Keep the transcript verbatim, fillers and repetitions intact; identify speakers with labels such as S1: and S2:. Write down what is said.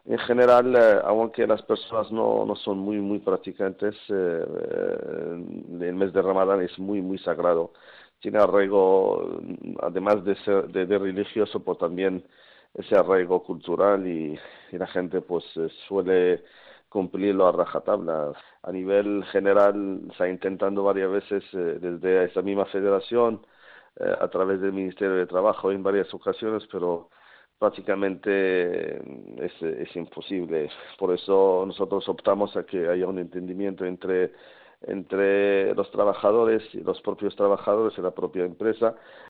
S1: en general, eh, aunque las personas no, no son muy, muy practicantes, eh, eh, el mes de Ramadán es muy, muy sagrado. Tiene arraigo, mm, además de ser de, de religioso, pues también ese arraigo cultural y, y la gente pues eh, suele cumplirlo a rajatabla. A nivel general, se ha intentando varias veces eh, desde esa misma federación, eh, a través del Ministerio de Trabajo en varias ocasiones, pero prácticamente es, es imposible. Por eso nosotros optamos a que haya un entendimiento entre entre los trabajadores y los propios trabajadores y la propia empresa